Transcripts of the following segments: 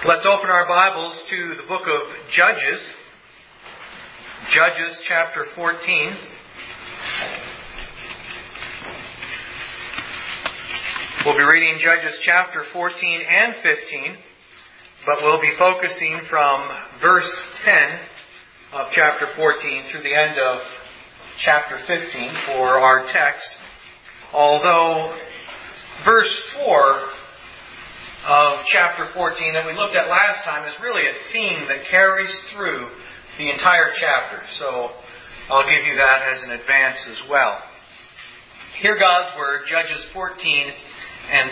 Let's open our Bibles to the book of Judges. Judges chapter 14. We'll be reading Judges chapter 14 and 15, but we'll be focusing from verse 10 of chapter 14 through the end of chapter 15 for our text. Although verse 4 of chapter 14 that we looked at last time is really a theme that carries through the entire chapter. So I'll give you that as an advance as well. Hear God's Word, Judges 14 and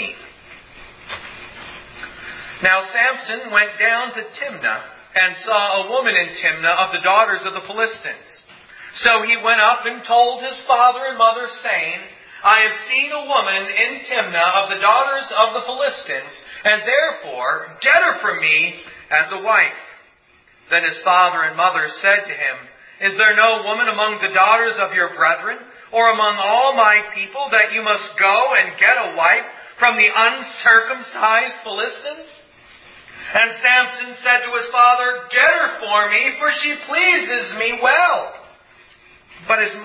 15. Now Samson went down to Timnah and saw a woman in Timnah of the daughters of the Philistines. So he went up and told his father and mother, saying, I have seen a woman in Timnah of the daughters of the Philistines, and therefore get her for me as a wife. Then his father and mother said to him, Is there no woman among the daughters of your brethren, or among all my people, that you must go and get a wife from the uncircumcised Philistines? And Samson said to his father, Get her for me, for she pleases me well. But his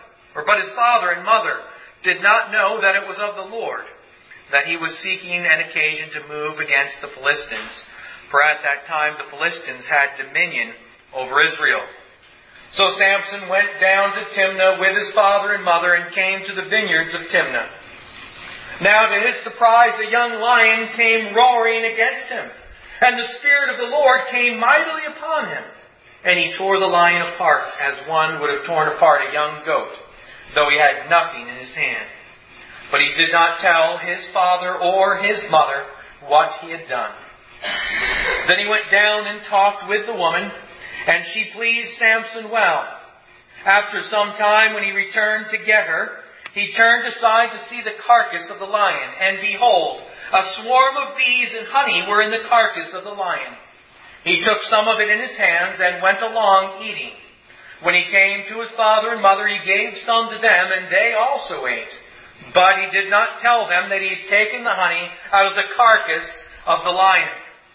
father and mother did not know that it was of the Lord, that he was seeking an occasion to move against the Philistines. For at that time the Philistines had dominion over Israel. So Samson went down to Timnah with his father and mother and came to the vineyards of Timnah. Now to his surprise a young lion came roaring against him, and the Spirit of the Lord came mightily upon him. And he tore the lion apart as one would have torn apart a young goat, though he had nothing in his hand. But he did not tell his father or his mother what he had done. Then he went down and talked with the woman, and she pleased Samson well. After some time, when he returned to get her, he turned aside to see the carcass of the lion, and behold, a swarm of bees and honey were in the carcass of the lion. He took some of it in his hands and went along eating. When he came to his father and mother, he gave some to them, and they also ate. But he did not tell them that he had taken the honey out of the carcass of the lion.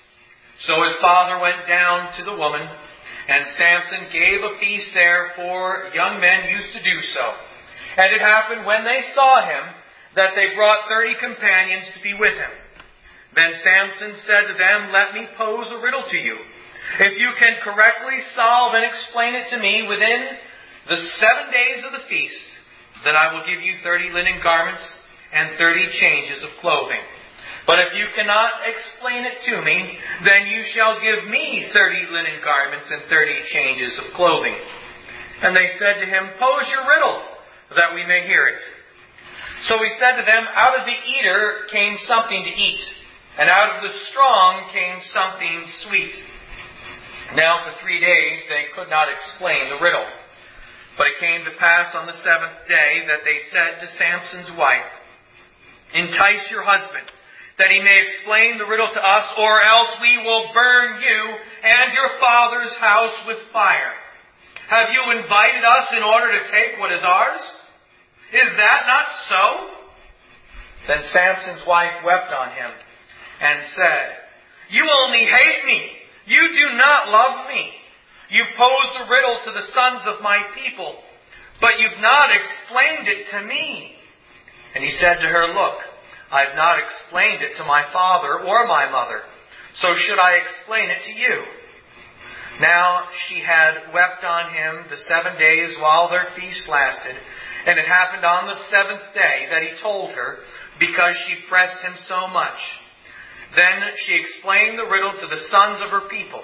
So his father went down to the woman, and Samson gave a feast there, for young men used to do so. And it happened when they saw him that they brought 30 companions to be with him. Then Samson said to them, Let me pose a riddle to you. If you can correctly solve and explain it to me within the 7 days of the feast, then I will give you 30 linen garments and 30 changes of clothing. But if you cannot explain it to me, then you shall give me 30 linen garments and 30 changes of clothing. And they said to him, Pose your riddle, that we may hear it. So he said to them, Out of the eater came something to eat, and out of the strong came something sweet. Now for 3 days they could not explain the riddle. But it came to pass on the 7th day that they said to Samson's wife, Entice your husband, that he may explain the riddle to us, or else we will burn you and your father's house with fire. Have you invited us in order to take what is ours? Is that not so? Then Samson's wife wept on him and said, You only hate me. You do not love me. You've posed a riddle to the sons of my people, but you've not explained it to me. And he said to her, Look, I have not explained it to my father or my mother, so should I explain it to you? Now she had wept on him the 7 days while their feast lasted, and it happened on the 7th day that he told her, because she pressed him so much. Then she explained the riddle to the sons of her people.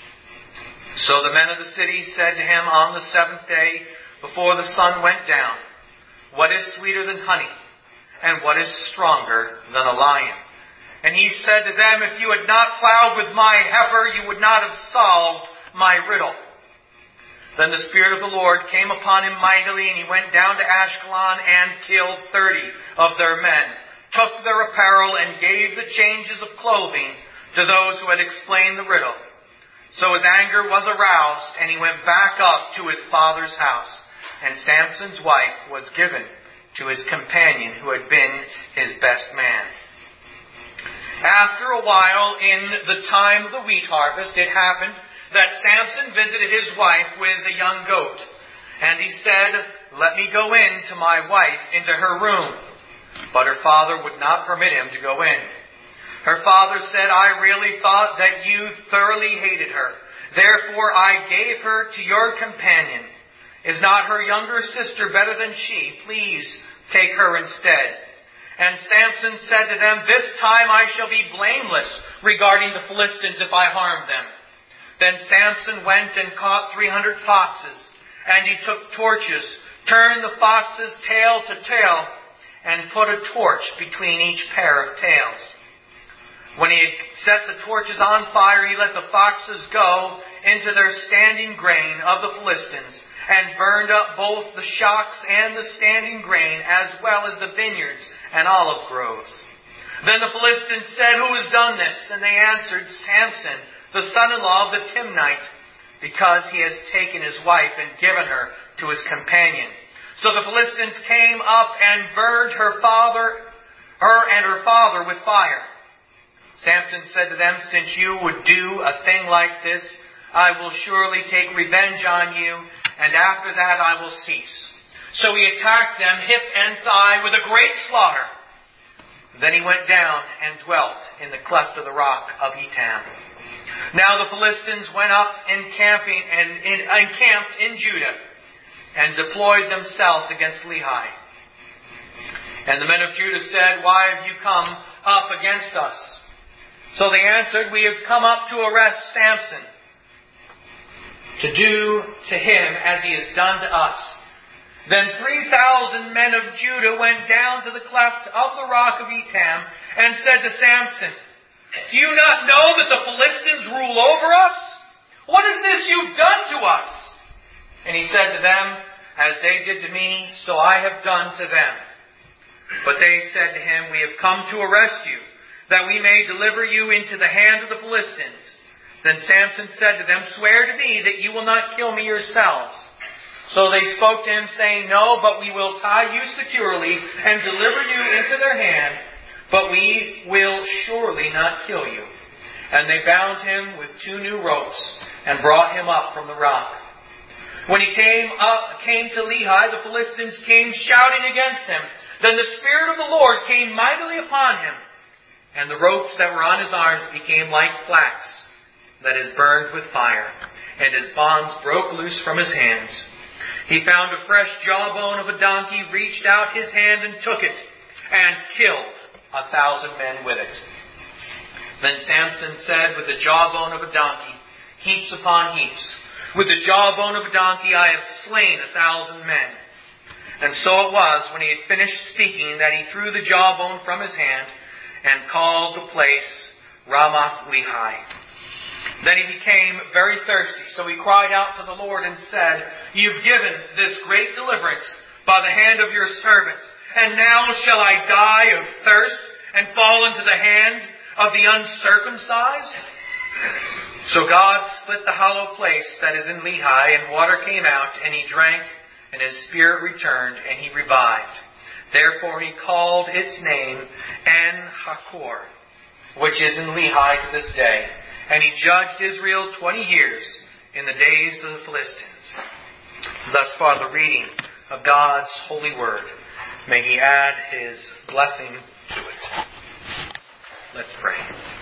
So the men of the city said to him on the 7th day, before the sun went down, What is sweeter than honey, and what is stronger than a lion? And he said to them, If you had not plowed with my heifer, you would not have solved my riddle. Then the Spirit of the Lord came upon him mightily, and he went down to Ashkelon and killed 30 of their men, took their apparel, and gave the changes of clothing to those who had explained the riddle. So his anger was aroused, and he went back up to his father's house. And Samson's wife was given to his companion, who had been his best man. After a while, in the time of the wheat harvest, it happened that Samson visited his wife with a young goat. And he said, "Let me go in to my wife into her room." But her father would not permit him to go in. Her father said, "I really thought that you thoroughly hated her. Therefore I gave her to your companion. Is not her younger sister better than she? Please take her instead." And Samson said to them, "This time I shall be blameless regarding the Philistines if I harm them." Then Samson went and caught 300 foxes, and he took torches, turned the foxes tail to tail, and put a torch between each pair of tails. When he had set the torches on fire, he let the foxes go into their standing grain of the Philistines, and burned up both the shocks and the standing grain, as well as the vineyards and olive groves. Then the Philistines said, "Who has done this?" And they answered, "Samson, the son-in-law of the Timnite, because he has taken his wife and given her to his companion." So the Philistines came up and burned her and her father with fire. Samson said to them, "Since you would do a thing like this, I will surely take revenge on you, and after that I will cease." So he attacked them hip and thigh with a great slaughter. Then he went down and dwelt in the cleft of the rock of Etam. Now the Philistines went up encamped in Judah, and deployed themselves against Lehi. And the men of Judah said, "Why have you come up against us?" So they answered, "We have come up to arrest Samson, to do to him as he has done to us." Then 3,000 men of Judah went down to the cleft of the rock of Etam and said to Samson, "Do you not know that the Philistines rule over us? What is this you've done to us?" And he said to them, "As they did to me, so I have done to them." But they said to him, "We have come to arrest you, that we may deliver you into the hand of the Philistines." Then Samson said to them, "Swear to me that you will not kill me yourselves." So they spoke to him, saying, "No, but we will tie you securely and deliver you into their hand, but we will surely not kill you." And they bound him with 2 new ropes and brought him up from the rock. When he came to Lehi, the Philistines came shouting against him. Then the Spirit of the Lord came mightily upon him, and the ropes that were on his arms became like flax that is burned with fire, and his bonds broke loose from his hands. He found a fresh jawbone of a donkey, reached out his hand and took it, and killed 1,000 men with it. Then Samson said, "With the jawbone of a donkey, heaps upon heaps. With the jawbone of a donkey I have slain 1,000 men." And so it was, when he had finished speaking, that he threw the jawbone from his hand and called the place Ramath Lehi. Then he became very thirsty, so he cried out to the Lord and said, "You've given this great deliverance by the hand of your servants, and now shall I die of thirst and fall into the hand of the uncircumcised?" So God split the hollow place that is in Lehi, and water came out, and he drank, and his spirit returned, and he revived. Therefore he called its name En-Hakkore, which is in Lehi to this day. And he judged Israel 20 years in the days of the Philistines. Thus far the reading of God's holy word. May he add his blessing to it. Let's pray.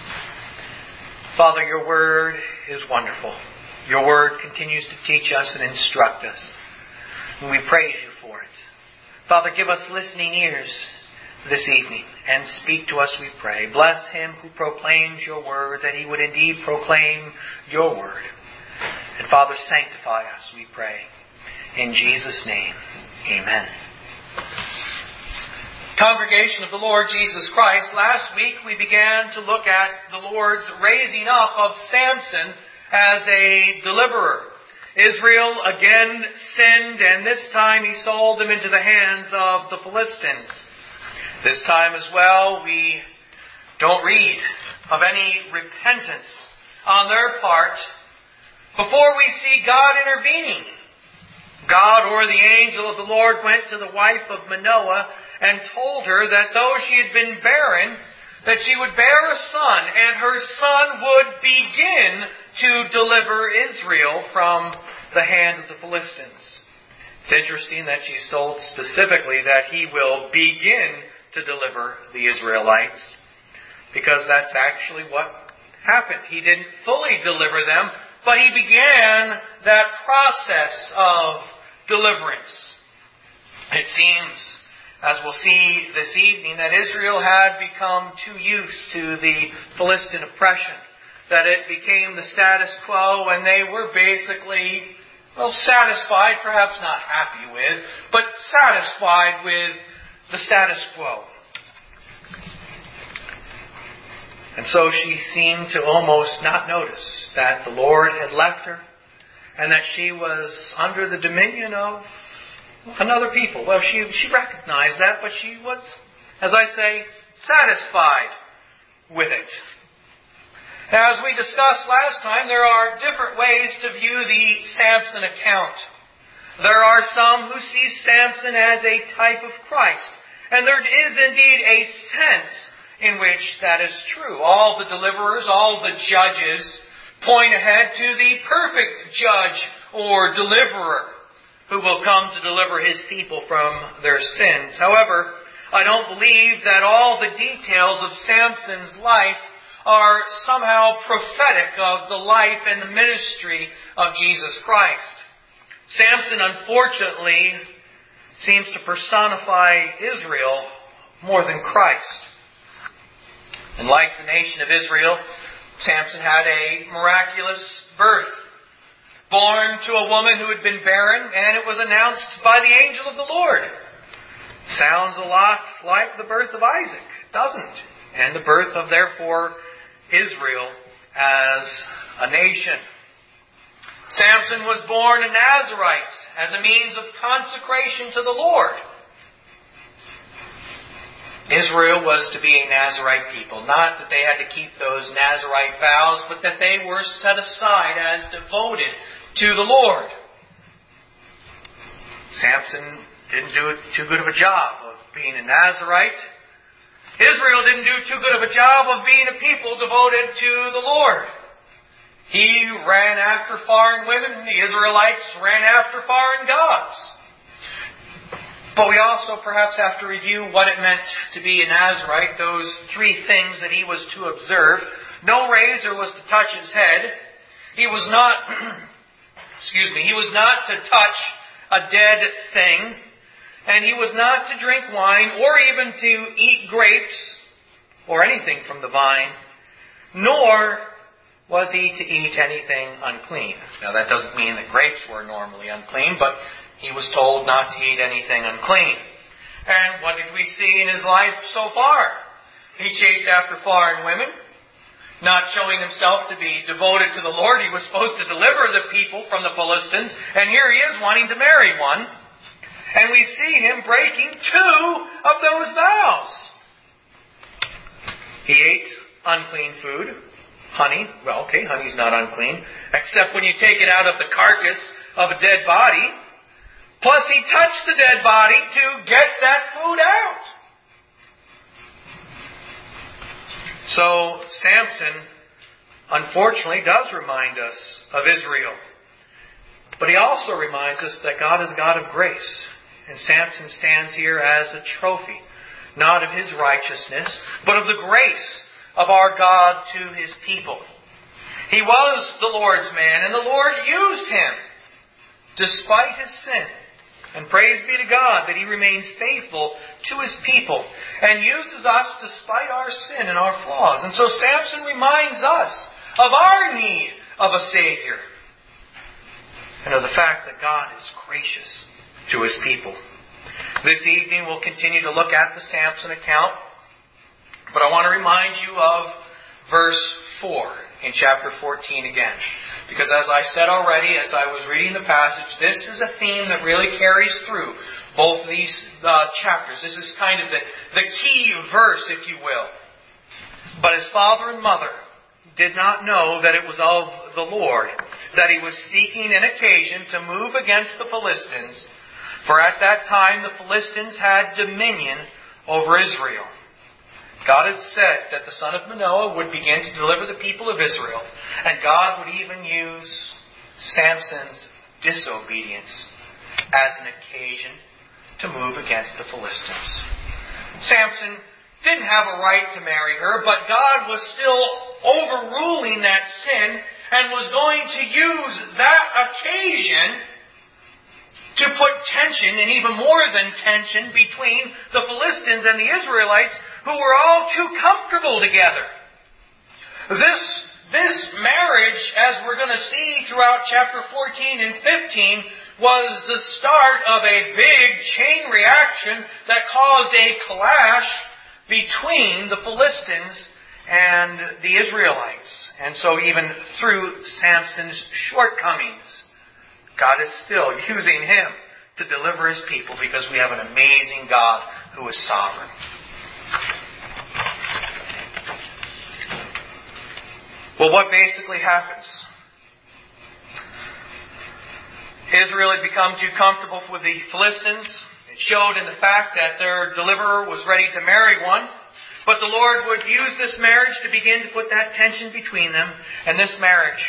Father, your word is wonderful. Your word continues to teach us and instruct us. And we praise you for it. Father, give us listening ears this evening and speak to us, we pray. Bless him who proclaims your word, that he would indeed proclaim your word. And Father, sanctify us, we pray. In Jesus' name, amen. Congregation of the Lord Jesus Christ, last week we began to look at the Lord's raising up of Samson as a deliverer. Israel again sinned, and this time he sold them into the hands of the Philistines. This time as well, we don't read of any repentance on their part before we see God intervening. God, or the angel of the Lord, went to the wife of Manoah and told her that though she had been barren, that she would bear a son, and her son would begin to deliver Israel from the hand of the Philistines. It's interesting that she's told specifically that he will begin to deliver the Israelites, because that's actually what happened. He didn't fully deliver them, but he began that process of deliverance. It seems, as we'll see this evening, that Israel had become too used to the Philistine oppression, that it became the status quo, and they were basically, satisfied, perhaps not happy with, but satisfied with the status quo. And so she seemed to almost not notice that the Lord had left her, and that she was under the dominion of another people. Well, she recognized that, but she was, as I say, satisfied with it. Now, as we discussed last time, there are different ways to view the Samson account. There are some who see Samson as a type of Christ, and there is indeed a sense in which that is true. All the deliverers, all the judges point ahead to the perfect judge or deliverer who will come to deliver his people from their sins. However, I don't believe that all the details of Samson's life are somehow prophetic of the life and the ministry of Jesus Christ. Samson, unfortunately, seems to personify Israel more than Christ. And like the nation of Israel, Samson had a miraculous birth. Born to a woman who had been barren, and it was announced by the angel of the Lord. Sounds a lot like the birth of Isaac, doesn't it? And the birth of, therefore, Israel as a nation. Samson was born a Nazirite as a means of consecration to the Lord. Israel was to be a Nazirite people. Not that they had to keep those Nazirite vows, but that they were set aside as devoted to the Lord. Samson didn't do too good of a job of being a Nazirite. Israel didn't do too good of a job of being a people devoted to the Lord. He ran after foreign women. The Israelites ran after foreign gods. But we also perhaps have to review what it meant to be a Nazirite, those three things that he was to observe. No razor was to touch his head. He was not, he was not to touch a dead thing. And he was not to drink wine or even to eat grapes or anything from the vine, nor was he to eat anything unclean. Now that doesn't mean that grapes were normally unclean, but he was told not to eat anything unclean. And what did we see in his life so far? He chased after foreign women, not showing himself to be devoted to the Lord. He was supposed to deliver the people from the Philistines, and here he is wanting to marry one. And we see him breaking two of those vows. He ate unclean food. Honey. Well, okay, honey's not unclean, except when you take it out of the carcass of a dead body. Plus, he touched the dead body to get that food out. So, Samson, unfortunately, does remind us of Israel. But he also reminds us that God is a God of grace. And Samson stands here as a trophy, not of his righteousness, but of the grace of our God to his people. He was the Lord's man, and the Lord used him despite his sin. And praise be to God that he remains faithful to his people and uses us despite our sin and our flaws. And so Samson reminds us of our need of a Savior and of the fact that God is gracious to his people. This evening we'll continue to look at the Samson account, but I want to remind you of verse 4 in chapter 14 again. Because as I said already, as I was reading the passage, this is a theme that really carries through both of these chapters. This is kind of the key verse, if you will. But his father and mother did not know that it was of the Lord, that he was seeking an occasion to move against the Philistines. For at that time the Philistines had dominion over Israel. God had said that the son of Manoah would begin to deliver the people of Israel, and God would even use Samson's disobedience as an occasion to move against the Philistines. Samson didn't have a right to marry her, but God was still overruling that sin and was going to use that occasion to put tension, and even more than tension, between the Philistines and the Israelites, who were all too comfortable together. This marriage, as we're going to see throughout chapter 14 and 15, was the start of a big chain reaction that caused a clash between the Philistines and the Israelites. And so even through Samson's shortcomings, God is still using him to deliver His people, because we have an amazing God who is sovereign. Well, what basically happens? Israel had become too comfortable with the Philistines. It showed in the fact that their deliverer was ready to marry one. But the Lord would use this marriage to begin to put that tension between them. And this marriage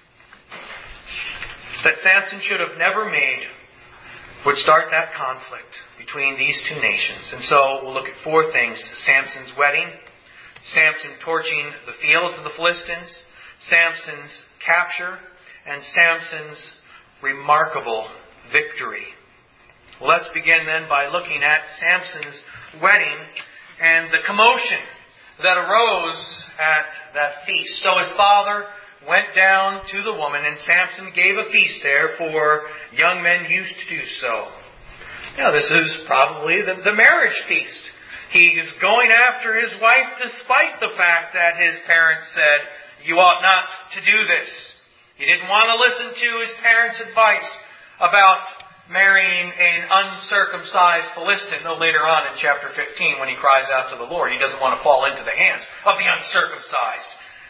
that Samson should have never made would start that conflict between these two nations. And so we'll look at four things: Samson's wedding, Samson torching the fields of the Philistines, Samson's capture, and Samson's remarkable victory. Well, let's begin then by looking at Samson's wedding and the commotion that arose at that feast. So his father went down to the woman, and Samson gave a feast there, for young men used to do so. Now, this is probably the marriage feast. He is going after his wife despite the fact that his parents said, "You ought not to do this." He didn't want to listen to his parents' advice about marrying an uncircumcised Philistine. Though later on in chapter 15, when he cries out to the Lord, he doesn't want to fall into the hands of the uncircumcised.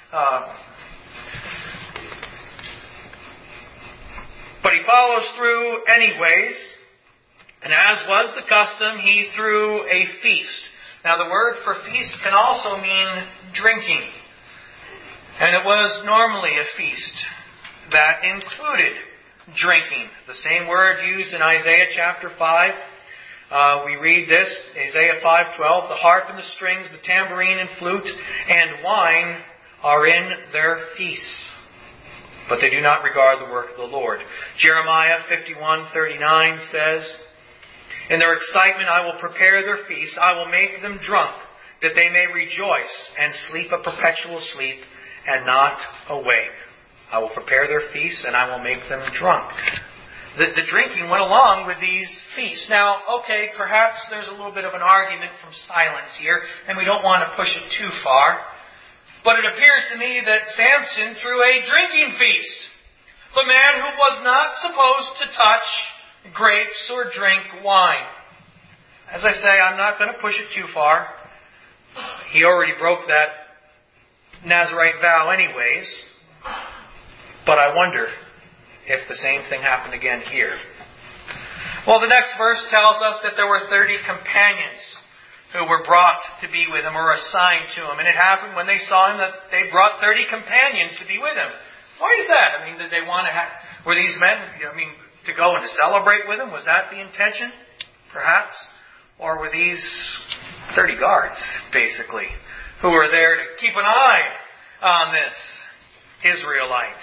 But he follows through anyways, and as was the custom, he threw a feast. Now, the word for feast can also mean drinking. And it was normally a feast that included drinking. The same word used in Isaiah chapter 5. We read this, Isaiah 5:12, "The harp and the strings, the tambourine and flute, and wine are in their feasts. But they do not regard the work of the Lord." Jeremiah 51:39 says, "In their excitement I will prepare their feasts. I will make them drunk, that they may rejoice and sleep a perpetual sleep and not awake. I will prepare their feasts and I will make them drunk." The drinking went along with these feasts. Now, okay, perhaps there's a little bit of an argument from silence here, and we don't want to push it too far. But it appears to me that Samson threw a drinking feast. The man who was not supposed to touch grapes or drink wine. As I say, I'm not going to push it too far. He already broke that Nazirite vow anyways. But I wonder if the same thing happened again here. Well, the next verse tells us that there were 30 companions who were brought to be with him, or assigned to him. And it happened when they saw him that they brought 30 companions to be with him. Why is that? I mean, did they want to were these men, to go and to celebrate with him? Was that the intention? Perhaps. Or were these 30 guards, basically, who were there to keep an eye on this Israelite?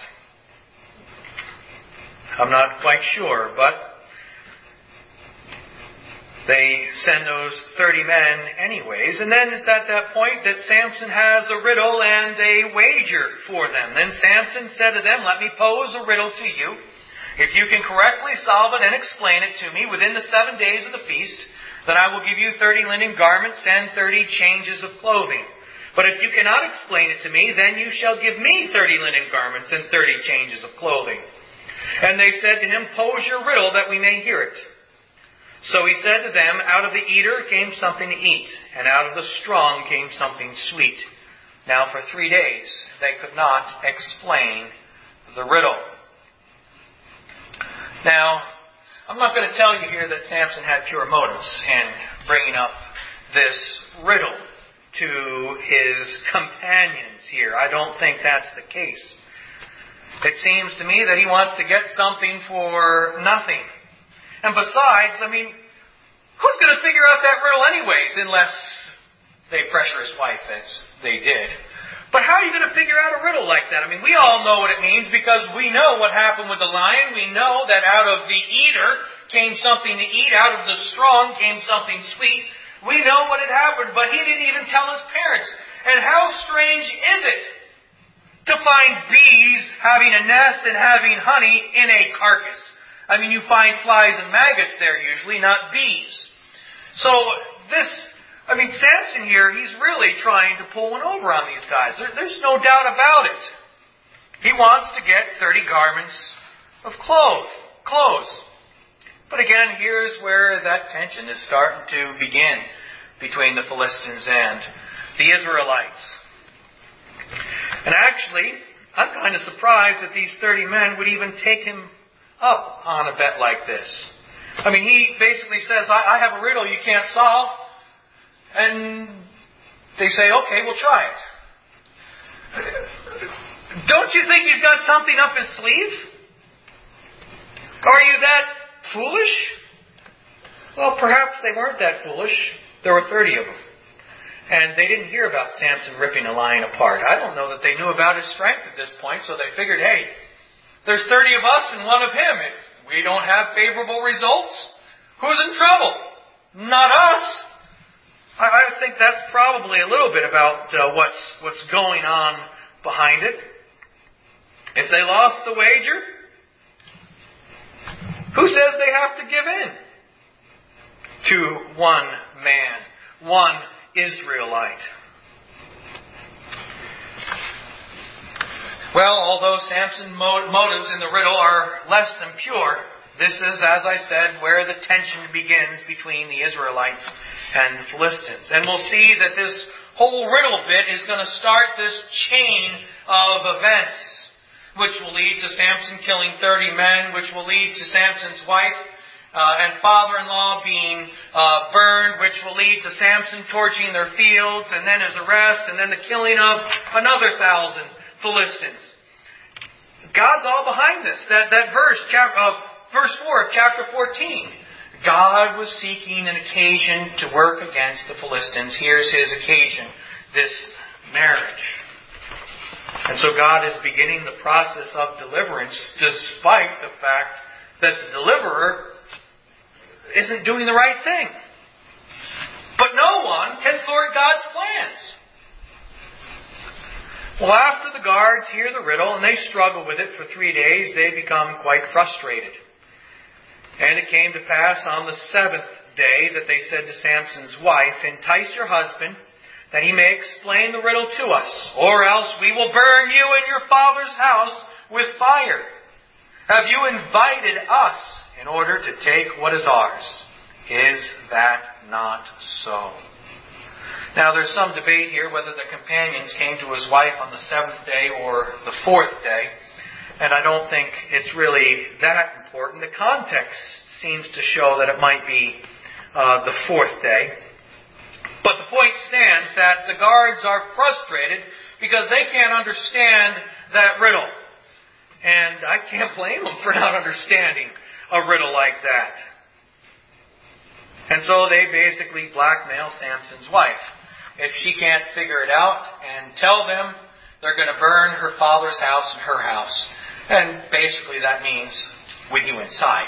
I'm not quite sure, but they send those 30 men anyways. And then it's at that point that Samson has a riddle and a wager for them. Then Samson said to them, "Let me pose a riddle to you. If you can correctly solve it and explain it to me within the 7 days of the feast, then I will give you 30 linen garments and 30 changes of clothing. But if you cannot explain it to me, then you shall give me 30 linen garments and 30 changes of clothing." And they said to him, "Pose your riddle that we may hear it." So he said to them, "Out of the eater came something to eat, and out of the strong came something sweet." Now for 3 days they could not explain the riddle. Now, I'm not going to tell you here that Samson had pure motives in bringing up this riddle. to his companions here. I don't think that's the case. It seems to me that he wants to get something for nothing. And besides, who's going to figure out that riddle anyways, unless they pressure his wife as they did? But how are you going to figure out a riddle like that? We all know what it means because we know what happened with the lion. We know that out of the eater came something to eat. Out of the strong came something sweet. We know what had happened, but he didn't even tell his parents. And how strange is it to find bees having a nest and having honey in a carcass? You find flies and maggots there usually, not bees. So Samson here, he's really trying to pull one over on these guys. There's no doubt about it. He wants to get 30 garments of clothes. But again, here's where that tension is starting to begin between the Philistines and the Israelites. And actually, I'm kind of surprised that these 30 men would even take him up on a bet like this. He basically says, I have a riddle you can't solve. And they say, okay, we'll try it. Don't you think he's got something up his sleeve? Are you that foolish? Well, perhaps they weren't that foolish. There were 30 of them. And they didn't hear about Samson ripping a lion apart. I don't know that they knew about his strength at this point, so they figured, hey, there's 30 of us and one of him. If we don't have favorable results, who's in trouble? Not us. I think that's probably a little bit about what's going on behind it. If they lost the wager, who says they have to give in to one man, one Israelite? Well, although Samson's motives in the riddle are less than pure, this is, as I said, where the tension begins between the Israelites and the Philistines. And we'll see that this whole riddle bit is going to start this chain of events, which will lead to Samson killing 30 men, which will lead to Samson's wife and father-in-law being burned, which will lead to Samson torching their fields, and then his arrest, and then the killing of another 1,000 Philistines. God's all behind this. That verse 4 of chapter 14. God was seeking an occasion to work against the Philistines. Here's his occasion, this marriage. And so God is beginning the process of deliverance despite the fact that the deliverer isn't doing the right thing. But no one can thwart God's plans. Well, after the guards hear the riddle and they struggle with it for 3 days, they become quite frustrated. And it came to pass on the 7th day that they said to Samson's wife, entice your husband, that he may explain the riddle to us, or else we will burn you and your father's house with fire. Have you invited us in order to take what is ours? Is that not so? Now, there's some debate here whether the companions came to his wife on the 7th day or the 4th day. And I don't think it's really that important. The context seems to show that it might be the 4th day. But the point stands that the guards are frustrated because they can't understand that riddle. And I can't blame them for not understanding a riddle like that. And so they basically blackmail Samson's wife. If she can't figure it out and tell them, they're going to burn her father's house and her house. And basically that means with you inside.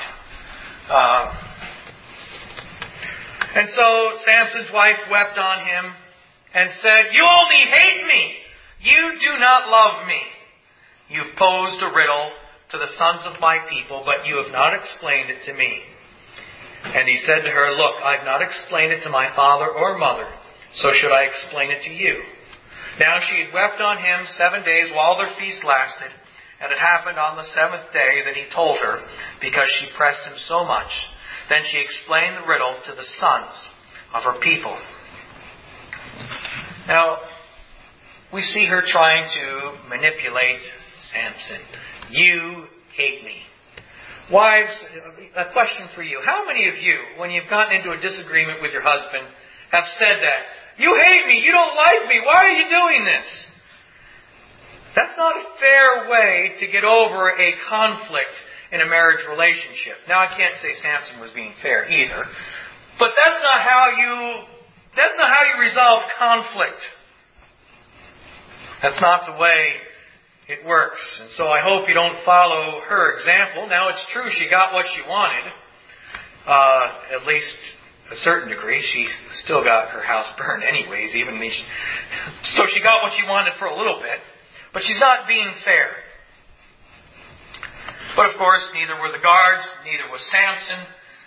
And so Samson's wife wept on him and said, you only hate me. You do not love me. You've posed a riddle to the sons of my people, but you have not explained it to me. And he said to her, look, I've not explained it to my father or mother, so should I explain it to you? Now she had wept on him 7 days while their feast lasted. And it happened on the 7th day that he told her, because she pressed him so much. Then she explained the riddle to the sons of her people. Now, we see her trying to manipulate Samson. You hate me. Wives, a question for you. How many of you, when you've gotten into a disagreement with your husband, have said that? You hate me. You don't like me. Why are you doing this? That's not a fair way to get over a conflict in a marriage relationship. Now, I can't say Samson was being fair either, but that's not how you resolve conflict. That's not the way it works. And so I hope you don't follow her example. Now, it's true she got what she wanted, at least a certain degree. She still got her house burned anyways, so she got what she wanted for a little bit. But she's not being fair. But of course, neither were the guards, neither was Samson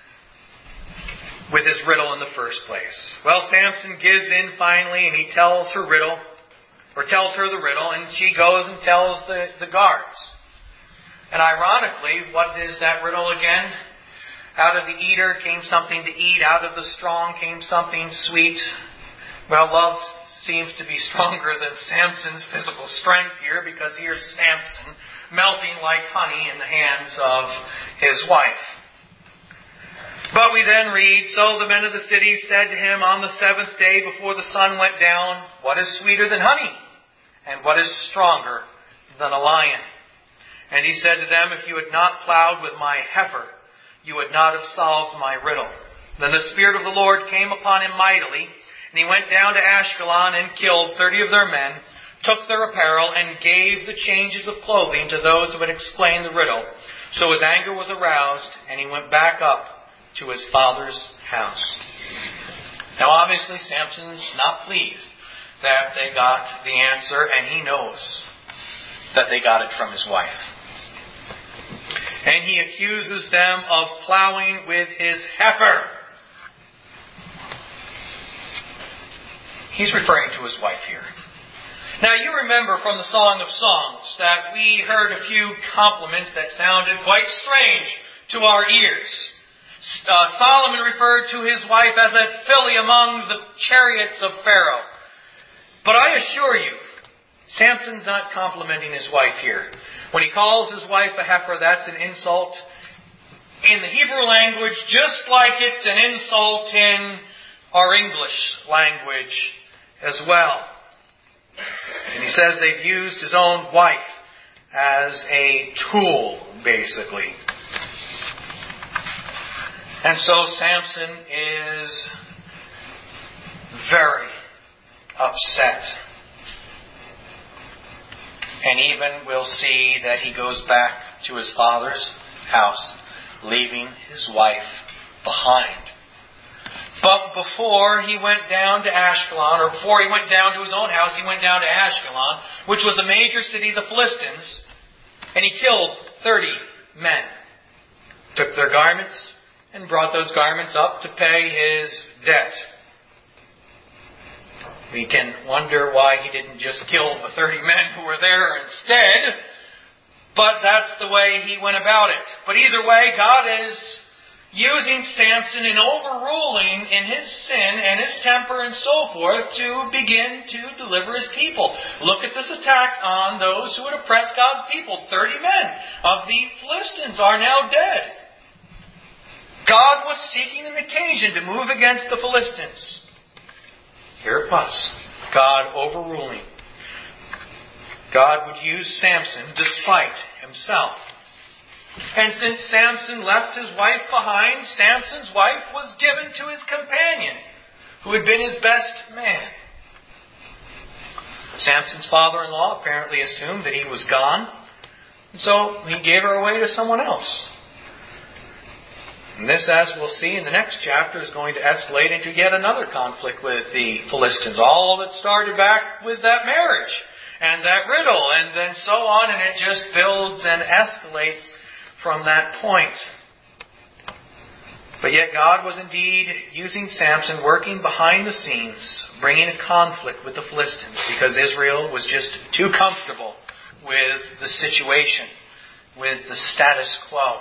with his riddle in the first place. Well, Samson gives in finally, and he tells her the riddle, and she goes and tells the guards. And ironically, what is that riddle again? Out of the eater came something to eat, out of the strong came something sweet. Well, love seems to be stronger than Samson's physical strength here, because here's Samson melting like honey in the hands of his wife. But we then read, so the men of the city said to him on the seventh day before the sun went down, what is sweeter than honey? And what is stronger than a lion? And he said to them, if you had not plowed with my heifer, you would not have solved my riddle. Then the Spirit of the Lord came upon him mightily, and he went down to Ashkelon and killed 30 of their men, took their apparel, and gave the changes of clothing to those who had explained the riddle. So his anger was aroused, and he went back up to his father's house. Now obviously Samson's not pleased that they got the answer, and he knows that they got it from his wife. And he accuses them of plowing with his heifer. He's referring to his wife here. Now you remember from the Song of Songs that we heard a few compliments that sounded quite strange to our ears. Solomon referred to his wife as a filly among the chariots of Pharaoh. But I assure you, Samson's not complimenting his wife here. When he calls his wife a heifer, that's an insult in the Hebrew language, just like it's an insult in our English language as well. And he says they've used his own wife as a tool, basically. And so Samson is very upset. And even we'll see that he goes back to his father's house, leaving his wife behind. But before he went down to Ashkelon, or before he went down to his own house, he went down to Ashkelon, which was a major city of the Philistines, and he killed 30 men. Took their garments and brought those garments up to pay his debt. We can wonder why he didn't just kill the 30 men who were there instead, but that's the way he went about it. But either way, God is using Samson and overruling in his sin and his temper and so forth to begin to deliver his people. Look at this attack on those who would oppress God's people. 30 men of the Philistines are now dead. God was seeking an occasion to move against the Philistines. Here it was. God overruling. God would use Samson despite himself. And since Samson left his wife behind, Samson's wife was given to his companion, who had been his best man. Samson's father-in-law apparently assumed that he was gone, so he gave her away to someone else. And this, as we'll see in the next chapter, is going to escalate into yet another conflict with the Philistines. All of it started back with that marriage and that riddle, and then so on, and it just builds and escalates from that point. But yet God was indeed using Samson, working behind the scenes, bringing a conflict with the Philistines, because Israel was just too comfortable with the situation, with the status quo.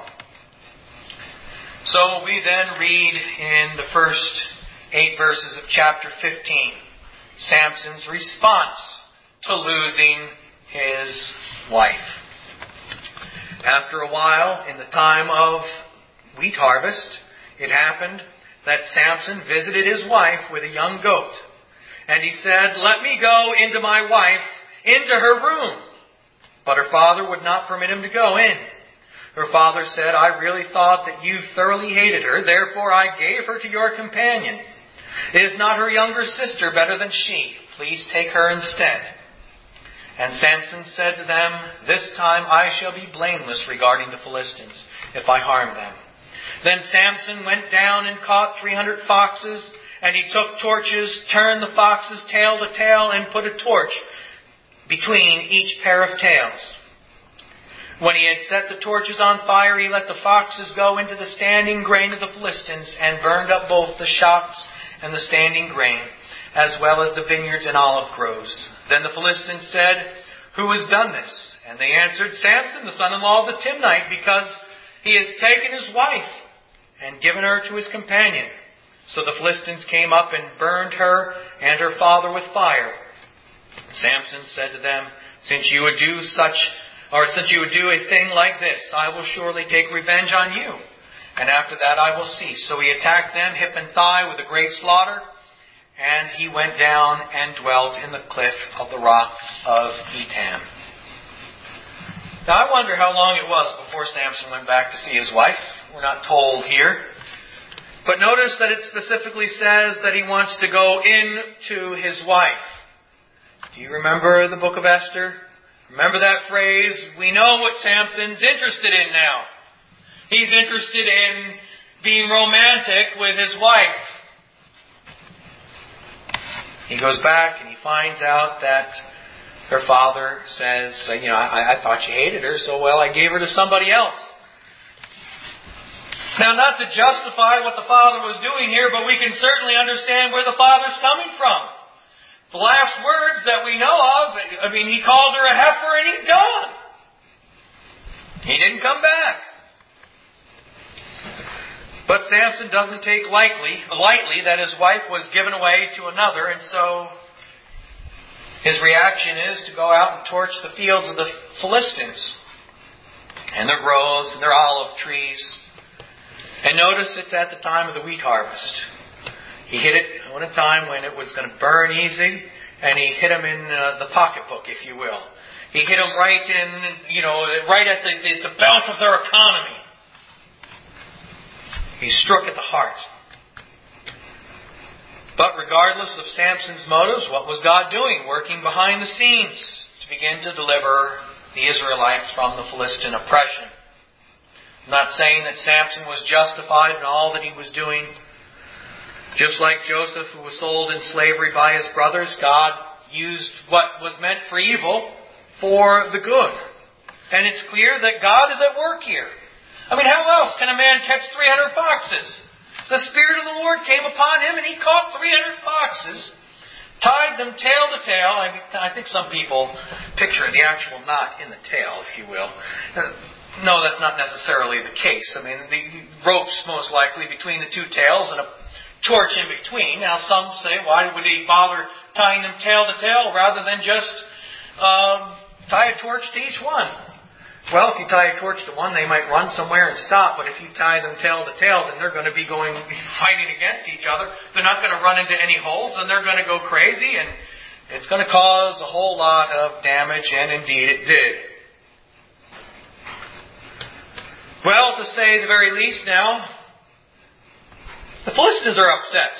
So we then read in the first 8 verses of chapter 15, Samson's response to losing his wife. After a while, in the time of wheat harvest, it happened that Samson visited his wife with a young goat. And he said, "Let me go into my wife, into her room." But her father would not permit him to go in. Her father said, "I really thought that you thoroughly hated her, therefore I gave her to your companion. Is not her younger sister better than she? Please take her instead." And Samson said to them, "This time I shall be blameless regarding the Philistines, if I harm them." Then Samson went down and caught 300 foxes, and he took torches, turned the foxes tail to tail, and put a torch between each pair of tails. When he had set the torches on fire, he let the foxes go into the standing grain of the Philistines, and burned up both the shocks and the standing grain, as well as the vineyards and olive groves. Then the Philistines said, "Who has done this?" And they answered, "Samson, the son-in-law of the Timnite, because he has taken his wife and given her to his companion." So the Philistines came up and burned her and her father with fire. Samson said to them, Since you would do a thing like this, I will surely take revenge on you. And after that I will cease." So he attacked them hip and thigh with a great slaughter. And he went down and dwelt in the cliff of the rock of Etam. Now I wonder how long it was before Samson went back to see his wife. We're not told here. But notice that it specifically says that he wants to go into his wife. Do you remember the book of Esther? Remember that phrase? We know what Samson's interested in now. He's interested in being romantic with his wife. He goes back and he finds out that her father says, I thought you hated her, so I gave her to somebody else. Now, not to justify what the father was doing here, but we can certainly understand where the father's coming from. The last words that we know of, he called her a heifer and he's gone. He didn't come back. But Samson doesn't take lightly that his wife was given away to another, and so his reaction is to go out and torch the fields of the Philistines and their groves and their olive trees. And notice it's at the time of the wheat harvest. He hit it at a time when it was going to burn easy, and he hit him in the pocketbook, if you will. He hit him right at the belt of their economy. He struck at the heart. But regardless of Samson's motives, what was God doing? Working behind the scenes to begin to deliver the Israelites from the Philistine oppression. I'm not saying that Samson was justified in all that he was doing. Just like Joseph, who was sold in slavery by his brothers, God used what was meant for evil for the good. And it's clear that God is at work here. How else can a man catch 300 foxes? The Spirit of the Lord came upon him and he caught 300 foxes, tied them tail to tail. I think some people picture the actual knot in the tail, if you will. No, that's not necessarily the case. The ropes most likely between the two tails and a torch in between. Now some say, why would he bother tying them tail to tail rather than just tie a torch to each one? Well, if you tie a torch to one, they might run somewhere and stop. But if you tie them tail to tail, then they're going to be fighting against each other. They're not going to run into any holes, and they're going to go crazy, and it's going to cause a whole lot of damage, and indeed it did. Well, to say the very least now, the Philistines are upset.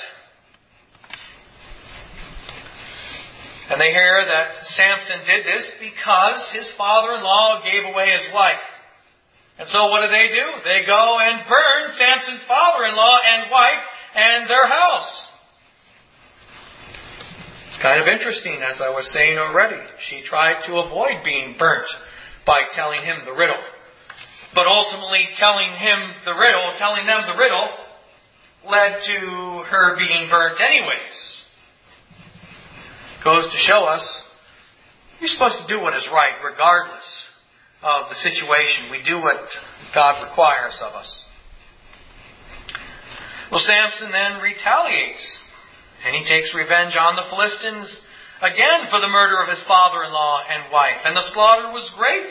And they hear that Samson did this because his father-in-law gave away his wife. And so what do? They go and burn Samson's father-in-law and wife and their house. It's kind of interesting, as I was saying already. She tried to avoid being burnt by telling him the riddle. But ultimately telling them the riddle, led to her being burnt anyways. Goes to show us, you're supposed to do what is right regardless of the situation. We do what God requires of us. Well, Samson then retaliates, and he takes revenge on the Philistines again for the murder of his father-in-law and wife. And the slaughter was great.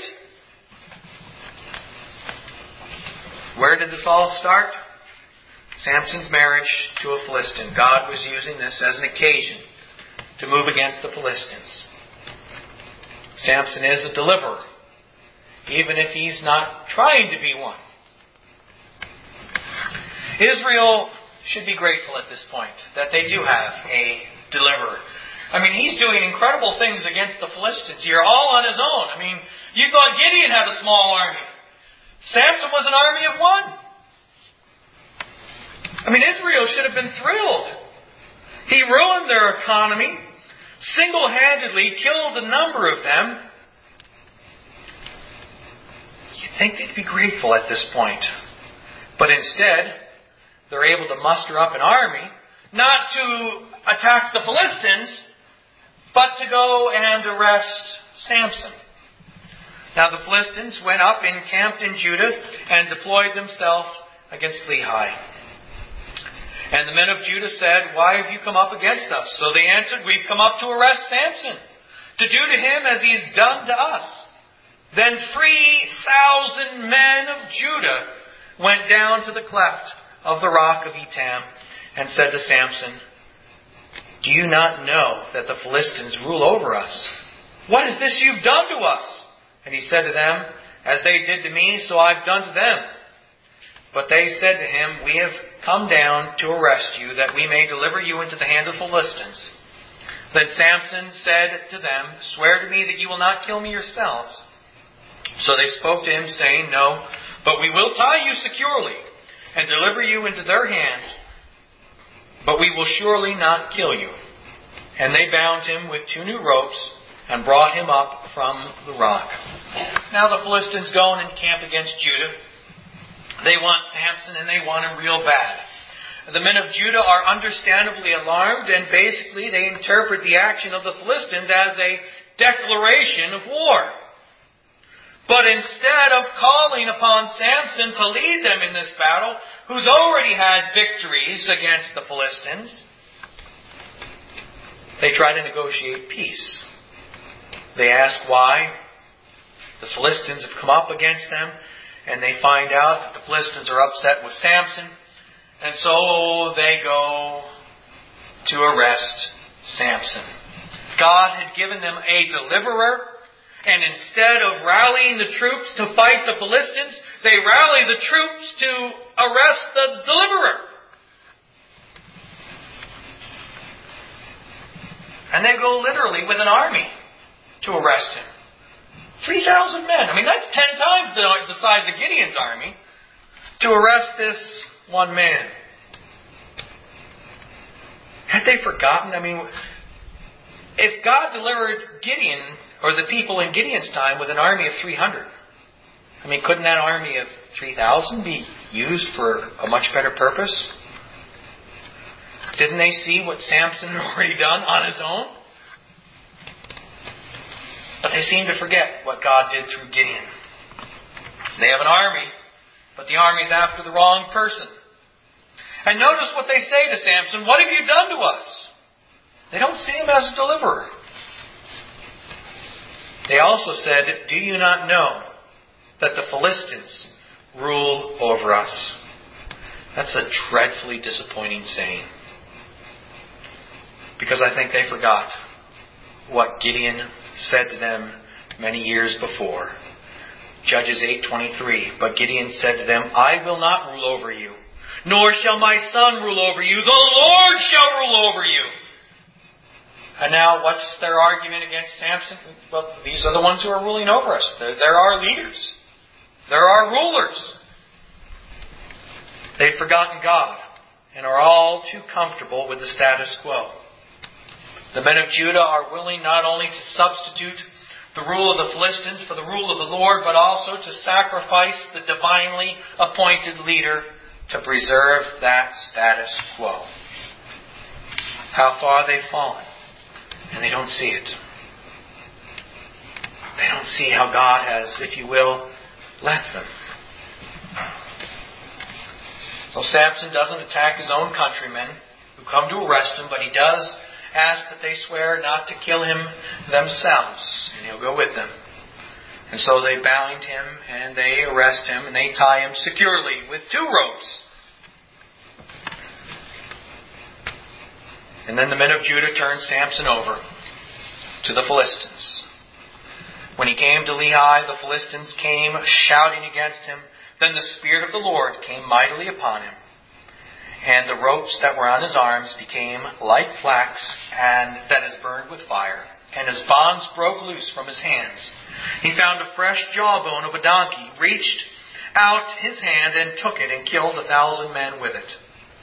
Where did this all start? Samson's marriage to a Philistine. God was using this as an occasion to move against the Philistines. Samson is a deliverer, even if he's not trying to be one. Israel should be grateful at this point that they do have a deliverer. I mean, he's doing incredible things against the Philistines here, all on his own. I mean, you thought Gideon had a small army. Samson was an army of one. I mean, Israel should have been thrilled. He ruined their economy, single-handedly killed a number of them. You'd think they'd be grateful at this point. But instead, they're able to muster up an army, not to attack the Philistines, but to go and arrest Samson. Now the Philistines went up, encamped in Judah, and deployed themselves against Lehi. And the men of Judah said, "Why have you come up against us?" So they answered, "We've come up to arrest Samson, to do to him as he has done to us." Then 3,000 men of Judah went down to the cleft of the rock of Etam and said to Samson, "Do you not know that the Philistines rule over us? What is this you've done to us?" And he said to them, "As they did to me, so I've done to them." But they said to him, "We have come down to arrest you, that we may deliver you into the hand of the Philistines." Then Samson said to them, "Swear to me that you will not kill me yourselves." So they spoke to him, saying, "No, but we will tie you securely and deliver you into their hand, but we will surely not kill you." And they bound him with 2 new ropes and brought him up from the rock. Now the Philistines go and encamp against Judah. They want Samson, and they want him real bad. The men of Judah are understandably alarmed, and basically they interpret the action of the Philistines as a declaration of war. But instead of calling upon Samson to lead them in this battle, who's already had victories against the Philistines, they try to negotiate peace. They ask why the Philistines have come up against them, and they find out that the Philistines are upset with Samson, and so they go to arrest Samson. God had given them a deliverer, and instead of rallying the troops to fight the Philistines, they rally the troops to arrest the deliverer. And they go literally with an army to arrest him. 3,000 men. I mean, that's 10 times the size of Gideon's army to arrest this one man. Had they forgotten? I mean, if God delivered Gideon, or the people in Gideon's time, with an army of 300, I mean, couldn't that army of 3,000 be used for a much better purpose? Didn't they see what Samson had already done on his own? But they seem to forget what God did through Gideon. They have an army, but the army's after the wrong person. And notice what they say to Samson, "What have you done to us?" They don't see him as a deliverer. They also said, "Do you not know that the Philistines rule over us?" That's a dreadfully disappointing saying. Because I think they forgot what Gideon said to them many years before. Judges 8:23. But Gideon said to them, "I will not rule over you, nor shall my son rule over you. The Lord shall rule over you." And now what's their argument against Samson? Well, these are the ones who are ruling over us. They're our leaders. They're our rulers. They've forgotten God and are all too comfortable with the status quo. The men of Judah are willing not only to substitute the rule of the Philistines for the rule of the Lord, but also to sacrifice the divinely appointed leader to preserve that status quo. How far they've fallen. And they don't see it. They don't see how God has, if you will, left them. So Samson doesn't attack his own countrymen who come to arrest him, but he does ask that they swear not to kill him themselves, and he'll go with them. And so they bind him, and they arrest him, and they tie him securely with 2 ropes. And then the men of Judah turned Samson over to the Philistines. When he came to Lehi, the Philistines came shouting against him. Then the Spirit of the Lord came mightily upon him. And the ropes that were on his arms became like flax and that is burned with fire. And his bonds broke loose from his hands. He found a fresh jawbone of a donkey, reached out his hand and took it and killed 1,000 men with it.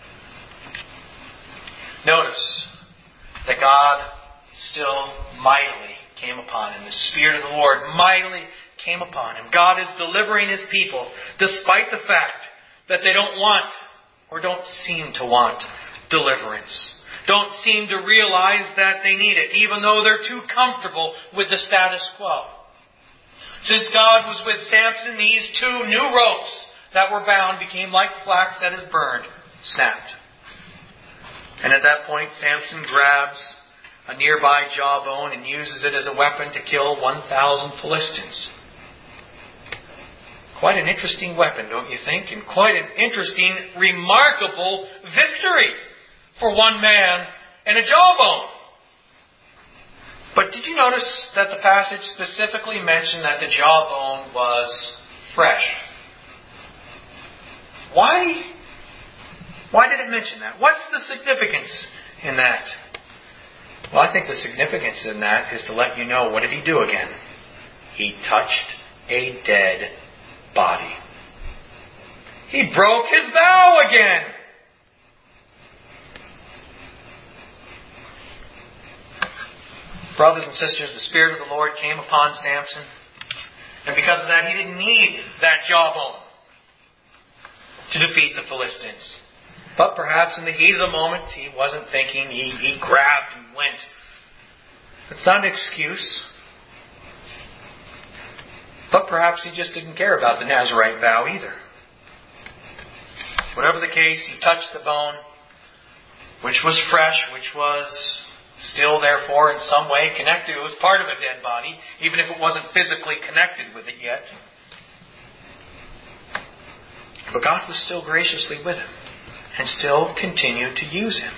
Notice that God still mightily came upon him. The Spirit of the Lord mightily came upon him. God is delivering His people despite the fact that they don't want or don't seem to want deliverance. Don't seem to realize that they need it, even though they're too comfortable with the status quo. Since God was with Samson, these two new ropes that were bound became like flax that is burned, snapped. And at that point, Samson grabs a nearby jawbone and uses it as a weapon to kill 1,000 Philistines. Quite an interesting weapon, don't you think? And quite an interesting, remarkable victory for one man and a jawbone. But did you notice that the passage specifically mentioned that the jawbone was fresh? Why did it mention that? What's the significance in that? Well, I think the significance in that is to let you know, what did he do again? He touched a dead body. He broke his vow again. Brothers and sisters, the Spirit of the Lord came upon Samson. And because of that, he didn't need that jawbone to defeat the Philistines. But perhaps in the heat of the moment, he wasn't thinking. He grabbed and went. It's not an excuse. But perhaps he just didn't care about the Nazirite vow either. Whatever the case, he touched the bone, which was fresh, which was still, therefore, in some way connected. It was part of a dead body, even if it wasn't physically connected with it yet. But God was still graciously with him and still continued to use him.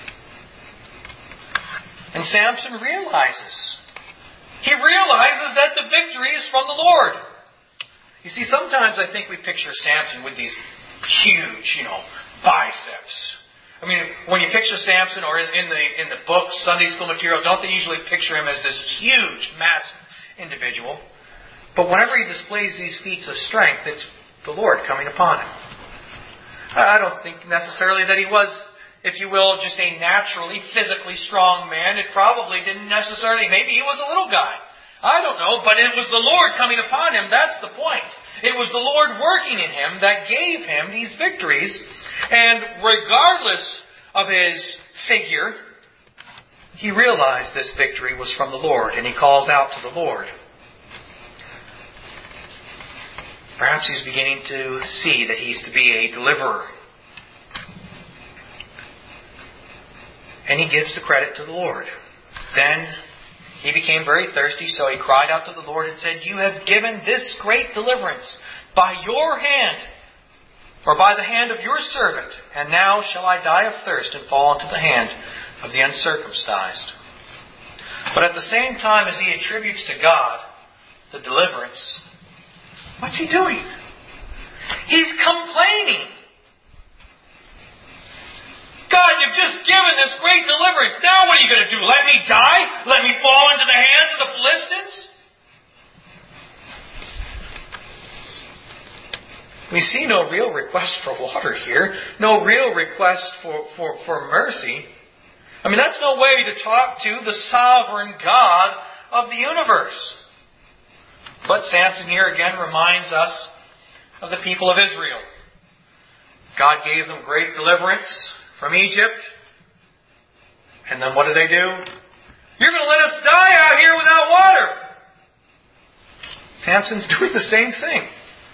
And Samson realizes. He realizes that the victory is from the Lord. You see, sometimes I think we picture Samson with these huge, biceps. I mean, when you picture Samson, or in the books, Sunday school material, don't they usually picture him as this huge, massive individual? But whenever he displays these feats of strength, it's the Lord coming upon him. I don't think necessarily that he was, if you will, just a naturally, physically strong man. It probably didn't necessarily, maybe he was a little guy. I don't know, but it was the Lord coming upon him. That's the point. It was the Lord working in him that gave him these victories. And regardless of his figure, he realized this victory was from the Lord, and he calls out to the Lord. Perhaps he's beginning to see that he's to be a deliverer. And he gives the credit to the Lord. Then he became very thirsty, so he cried out to the Lord and said, "You have given this great deliverance by your hand, or by the hand of your servant, and now shall I die of thirst and fall into the hand of the uncircumcised." But at the same time as he attributes to God the deliverance, what's he doing? He's complaining. God, you've just given this great deliverance. Now what are you going to do? Let me die? Let me fall into the hands of the Philistines? We see no real request for water here. No real request for mercy. I mean, that's no way to talk to the sovereign God of the universe. But Samson here again reminds us of the people of Israel. God gave them great deliverance from Egypt. And then what do? You're going to let us die out here without water. Samson's doing the same thing.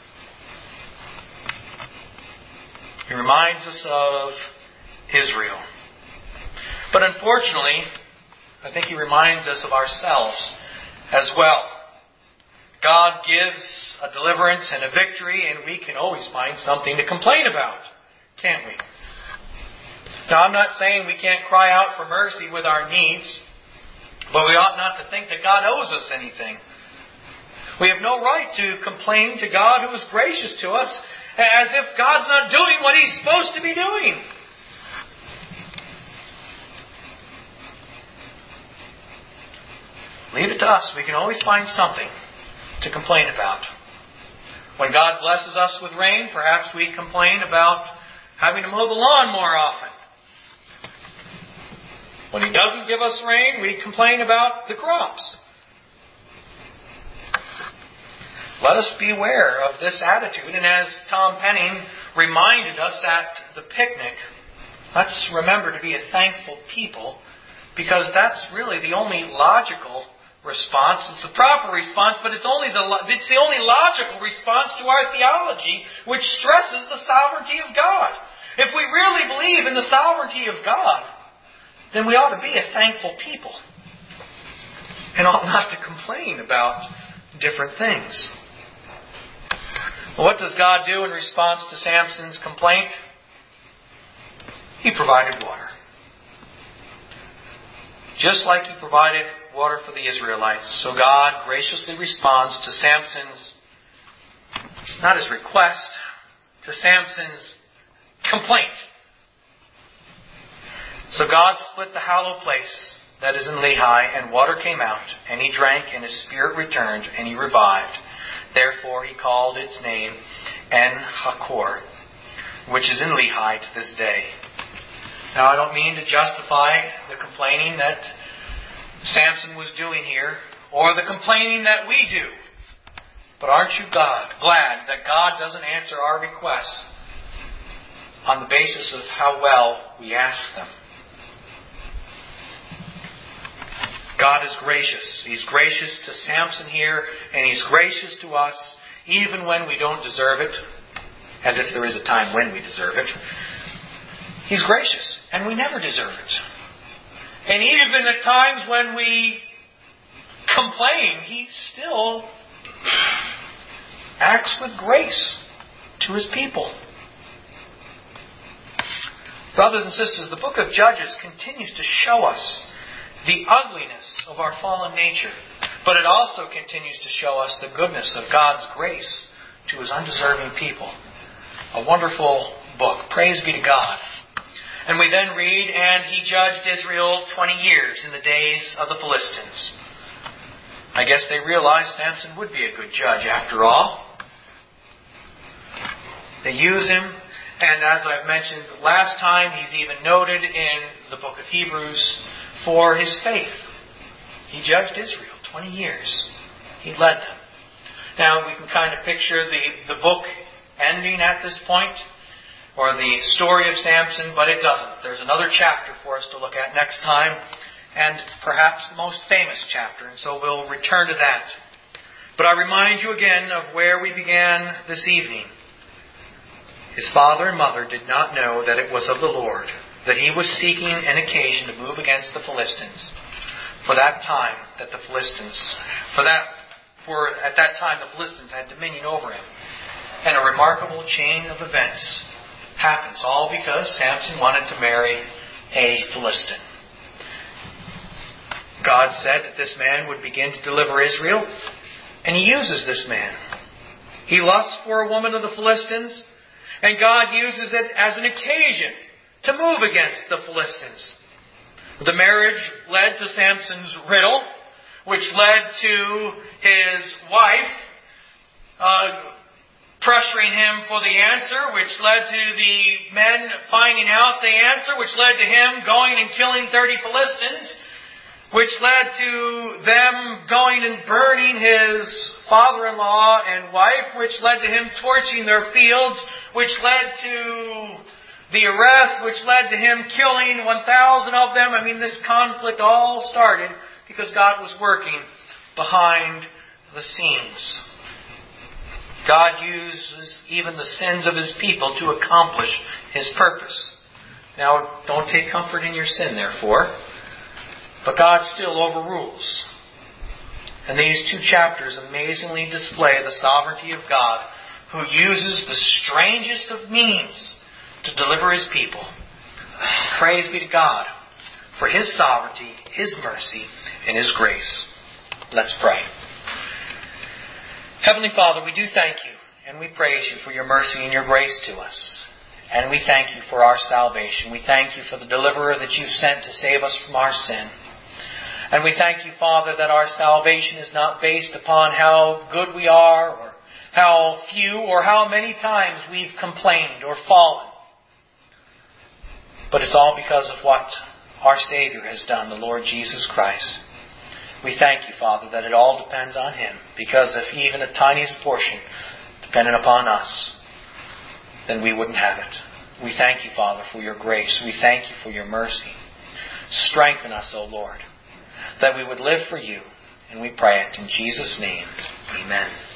He reminds us of Israel. But unfortunately, I think he reminds us of ourselves as well. God gives a deliverance and a victory, and we can always find something to complain about, can't we? Now, I'm not saying we can't cry out for mercy with our needs, but we ought not to think that God owes us anything. We have no right to complain to God who is gracious to us as if God's not doing what He's supposed to be doing. Leave it to us. We can always find something to complain about. When God blesses us with rain, perhaps we complain about having to mow the lawn more often. When He doesn't give us rain, we complain about the crops. Let us beware of this attitude. And as Tom Penning reminded us at the picnic, let's remember to be a thankful people, because that's really the only logical response. It's a proper response, but it's the only logical response to our theology, which stresses the sovereignty of God. If we really believe in the sovereignty of God, then we ought to be a thankful people and ought not to complain about different things. Well, what does God do in response to Samson's complaint? He provided water. Just like He provided water for the Israelites, so God graciously responds to Samson's, not his request, to Samson's complaint. So God split the hollow place that is in Lehi, and water came out, and he drank, and his spirit returned, and he revived. Therefore He called its name En-Hakkore, which is in Lehi to this day. Now, I don't mean to justify the complaining that Samson was doing here, or the complaining that we do. But aren't you glad that God doesn't answer our requests on the basis of how well we ask them? God is gracious. He's gracious to Samson here, and He's gracious to us even when we don't deserve it, as if there is a time when we deserve it. He's gracious, and we never deserve it. And even at times when we complain, He still acts with grace to His people. Brothers and sisters, the book of Judges continues to show us the ugliness of our fallen nature, but it also continues to show us the goodness of God's grace to His undeserving people. A wonderful book. Praise be to God. And we then read, and He judged Israel 20 years in the days of the Philistines. I guess they realized Samson would be a good judge after all. They use him, and as I've mentioned last time, he's even noted in the book of Hebrews for his faith. He judged Israel 20 years. He led them. Now, we can kind of picture the book ending at this point, or the story of Samson, but it doesn't. There's another chapter for us to look at next time, and perhaps the most famous chapter, and so we'll return to that. But I remind you again of where we began this evening. His father and mother did not know that it was of the Lord, that He was seeking an occasion to move against the Philistines. For at that time the Philistines had dominion over him. And a remarkable chain of events happens, all because Samson wanted to marry a Philistine. God said that this man would begin to deliver Israel, and He uses this man. He lusts for a woman of the Philistines, and God uses it as an occasion to move against the Philistines. The marriage led to Samson's riddle, which led to his wife pressuring him for the answer, which led to the men finding out the answer, which led to him going and killing 30 Philistines, which led to them going and burning his father-in-law and wife, which led to him torching their fields, which led to the arrest, which led to him killing 1,000 of them. I mean, this conflict all started because God was working behind the scenes. God uses even the sins of His people to accomplish His purpose. Now, don't take comfort in your sin, therefore. But God still overrules. And these two chapters amazingly display the sovereignty of God, who uses the strangest of means to deliver His people, Praise be to God for His sovereignty, His mercy, and His grace. Let's pray. Heavenly Father, we do thank You and we praise You for Your mercy and Your grace to us. And we thank You for our salvation. We thank You for the deliverer that You've sent to save us from our sin. And we thank You, Father, that our salvation is not based upon how good we are, or how few or how many times we've complained or fallen. But it's all because of what our Savior has done, the Lord Jesus Christ. We thank You, Father, that it all depends on Him. Because if even the tiniest portion depended upon us, then we wouldn't have it. We thank You, Father, for Your grace. We thank You for Your mercy. Strengthen us, O Lord, that we would live for You. And we pray it in Jesus' name. Amen.